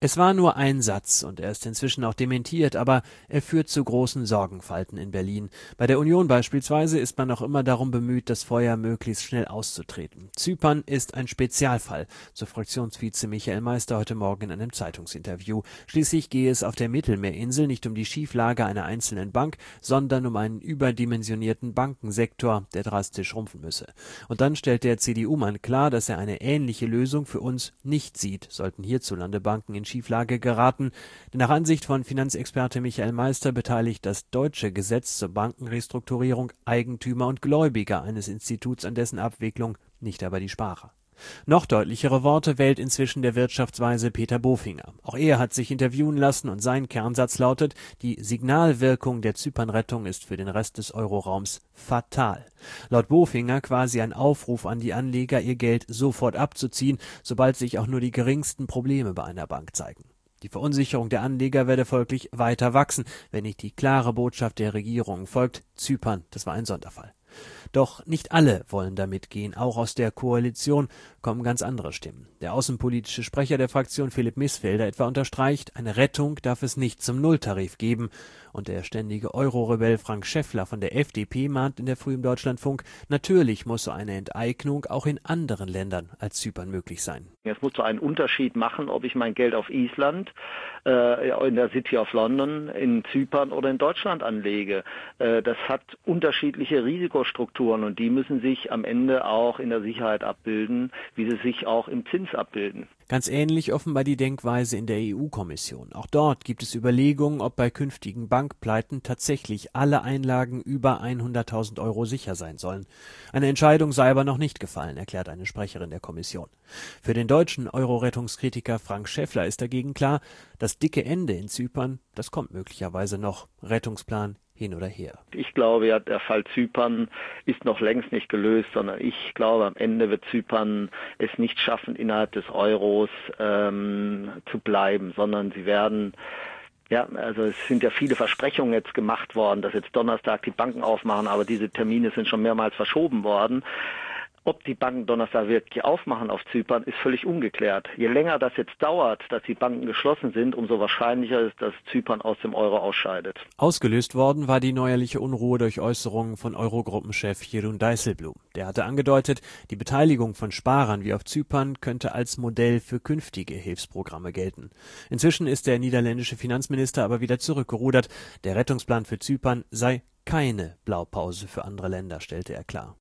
Es war nur ein Satz und er ist inzwischen auch dementiert, aber er führt zu großen Sorgenfalten in Berlin. Bei der Union beispielsweise ist man noch immer darum bemüht, das Feuer möglichst schnell auszutreten. Zypern ist ein Spezialfall, so Fraktionsvize Michael Meister heute Morgen in einem Zeitungsinterview. Schließlich gehe es auf der Mittelmeerinsel nicht um die Schieflage einer einzelnen Bank, sondern um einen überdimensionierten Bankensektor, der drastisch schrumpfen müsse. Und dann stellt der CDU-Mann klar, dass er eine ähnliche Lösung für uns nicht sieht, sollten hierzulande Banken in Schieflage geraten. Denn nach Ansicht von Finanzexperte Michael Meister beteiligt das deutsche Gesetz zur Bankenrestrukturierung Eigentümer und Gläubiger eines Instituts an dessen Abwicklung, nicht aber die Sparer. Noch deutlichere Worte wählt inzwischen der Wirtschaftsweise Peter Bofinger. Auch er hat sich interviewen lassen und sein Kernsatz lautet: Die Signalwirkung der Zypernrettung ist für den Rest des Euroraums fatal. Laut Bofinger quasi ein Aufruf an die Anleger, ihr Geld sofort abzuziehen, sobald sich auch nur die geringsten Probleme bei einer Bank zeigen. Die Verunsicherung der Anleger werde folglich weiter wachsen, wenn nicht die klare Botschaft der Regierung folgt: Zypern, das war ein Sonderfall. Doch nicht alle wollen da mitgehen. Auch aus der Koalition kommen ganz andere Stimmen. Der außenpolitische Sprecher der Fraktion Philipp Missfelder etwa unterstreicht, eine Rettung darf es nicht zum Nulltarif geben. Und der ständige Euro-Rebell Frank Schäffler von der FDP mahnt in der Früh im Deutschlandfunk, natürlich muss so eine Enteignung auch in anderen Ländern als Zypern möglich sein. Es muss so einen Unterschied machen, ob ich mein Geld auf Island, in der City of London, in Zypern oder in Deutschland anlege. Das hat unterschiedliche Risikostrukturen und die müssen sich am Ende auch in der Sicherheit abbilden, wie sie sich auch im Zins abbilden. Ganz ähnlich offenbar die Denkweise in der EU-Kommission. Auch dort gibt es Überlegungen, ob bei künftigen Bankpleiten tatsächlich alle Einlagen über 100.000 € sicher sein sollen. Eine Entscheidung sei aber noch nicht gefallen, erklärt eine Sprecherin der Kommission. Für den deutschen Euro-Rettungskritiker Frank Schäffler ist dagegen klar, das dicke Ende in Zypern, das kommt möglicherweise noch. Rettungsplan hin oder her. Ich glaube ja, der Fall Zypern ist noch längst nicht gelöst, sondern ich glaube, am Ende wird Zypern es nicht schaffen, innerhalb des Euros zu bleiben, sondern sie werden, ja, also es sind ja viele Versprechungen jetzt gemacht worden, dass jetzt Donnerstag die Banken aufmachen, aber diese Termine sind schon mehrmals verschoben worden. Ob die Banken Donnerstag wirklich aufmachen auf Zypern, ist völlig ungeklärt. Je länger das jetzt dauert, dass die Banken geschlossen sind, umso wahrscheinlicher ist, dass Zypern aus dem Euro ausscheidet. Ausgelöst worden war die neuerliche Unruhe durch Äußerungen von Eurogruppenchef Jeroen Dijsselbloem. Der hatte angedeutet, die Beteiligung von Sparern wie auf Zypern könnte als Modell für künftige Hilfsprogramme gelten. Inzwischen ist der niederländische Finanzminister aber wieder zurückgerudert. Der Rettungsplan für Zypern sei keine Blaupause für andere Länder, stellte er klar.